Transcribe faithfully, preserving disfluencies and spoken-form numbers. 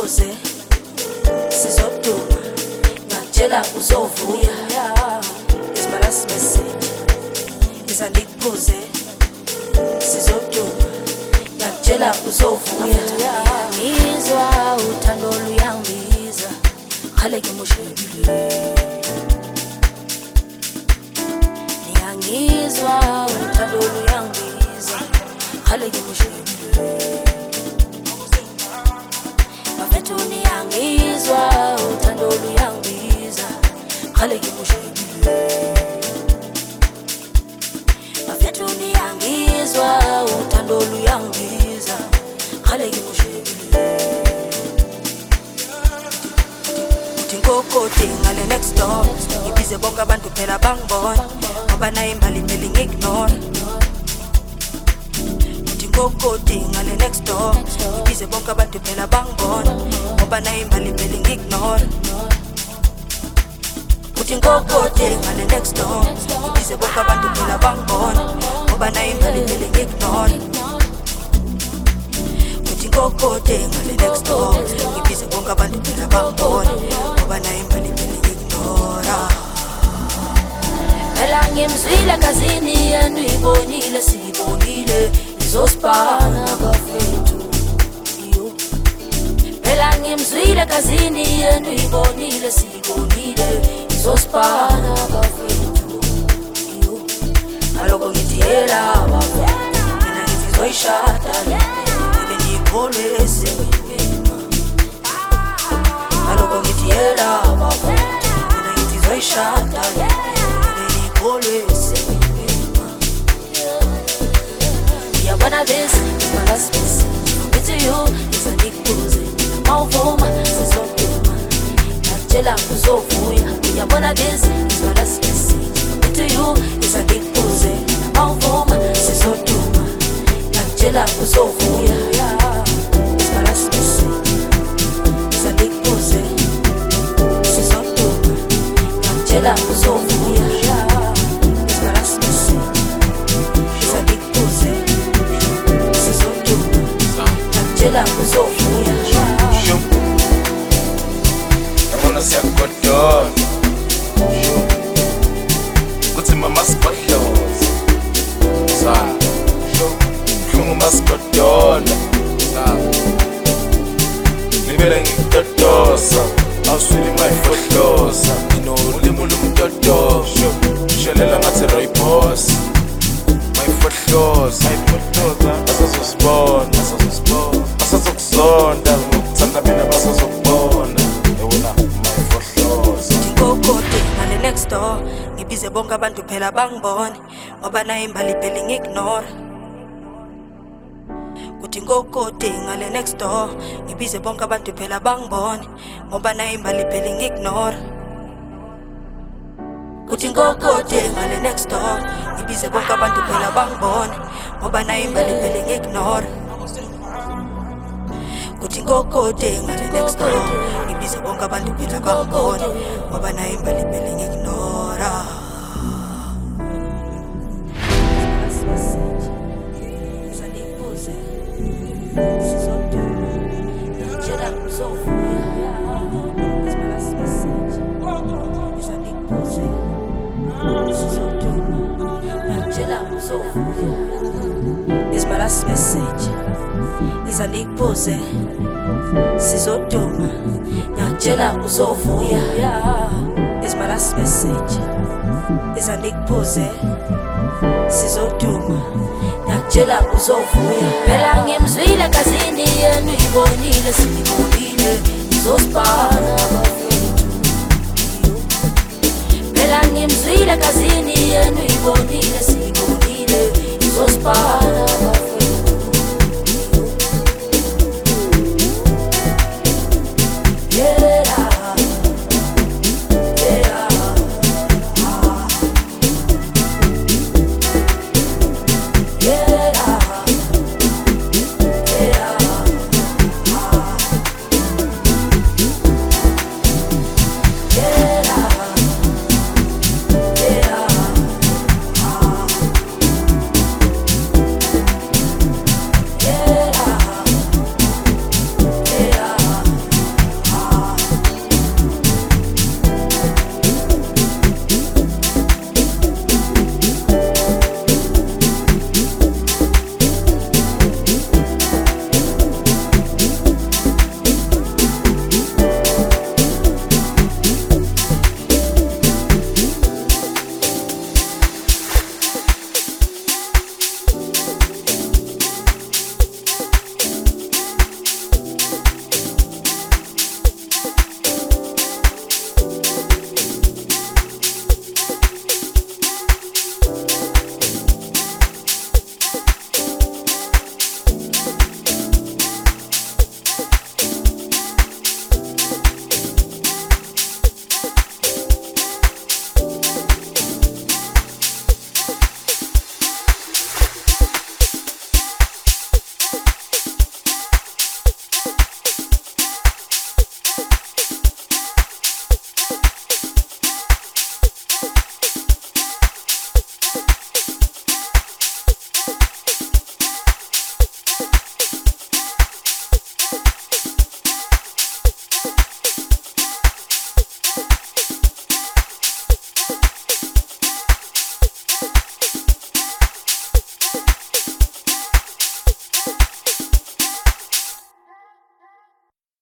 ngikubuze sizoduma ngakutshela uzovuya is my last message is ngikubuze sizoduma ngakutshela uzovuya ngizwa uthando luyangibiza khale ngimushebile ngiyangizwa uthando luyangibiza khale ngimushebile bafethu niyangizwa uthando luyangibiza khale ngimushebile bafethu niyangizwa uthando luyangibiza khale ngimushebile uthi ngokode ngale next door ngibize bonke abantu phela bangibona ngoba nayo imali phela ngiignore ngokode ngale next door ngibize bonke abantu phela bangibona ngoba nayo imali phela ngiignore uthi ngokode ngale next door ngibize bonke abantu phela bangibona ngoba nayo imali phela ngiignore uthi ngokode ngale next door ngibize bonke abantu phela bangibona ngoba nayo imali phela ngiignore phela ngimzwile kazini yenu ibonile sibonile Zospana bafethu yo phela ngimzwile kazini yenu ibonile sibonile Zospana bafethu yo aloko ngithiyela bafethu mina ngizoyishada ibe ngikholwe esengimema aloko ngithiyela bafethu mina ngizoyishada ibe ngikholwe esengimema. One of this is my last message. It's to you, it's a ngikubuze mawuvuma sizoduma ngakutshela uzovuya. Yeah, one of this is my last message. It's to you, it's a ngikubuze mawuvuma sizoduma ngakutshela uzovuya. It's my last message. It's a ngikubuze sizoduma ngakutshela uzovuya. It's my last message. It's a ngikubuze Jela kuzofuya Shoo I wanna see a good dog Shoo Kuthi mama sibadlozi Sa Shoo Shungu masikadona Sa Libele ngikutotosa Awuswili mayifotlosa Ino ulimu lumtoto Shoo Shalela ngathi Roy Boss Mayifotlosa Mayifotlosa Asazosibona Asazosibona Asazokuzonda ngokuthanda mina basazokubona Ewona mayifotlosa ngokode ngale next door ngibize bonke abantu phela bangibona ngoba nayo imali phela ngiignore kuthi ngokode ngale next door ngibize bonke abantu phela bangibona ngoba nayo imali phela ngiignore kuthi ngokode ngale next door ngibize bonke abantu phela bangibona ngoba nayo imali phela ngiignore kuthi ngokode ngale next door ngibize bonke abantu phela bangibona ngoba nayo imali phela ngiignore It's my last message. Iza ngikubuze sizoduma ngakutshela uzovuya. It's my last message. Iza ngikubuze sizoduma ngakutshela uzovuya. Phela ngimzwile kazini yenu ibonile sibonile Zospana bafethu phela ngimzwile kazini yenu ibonile sibonile Zospana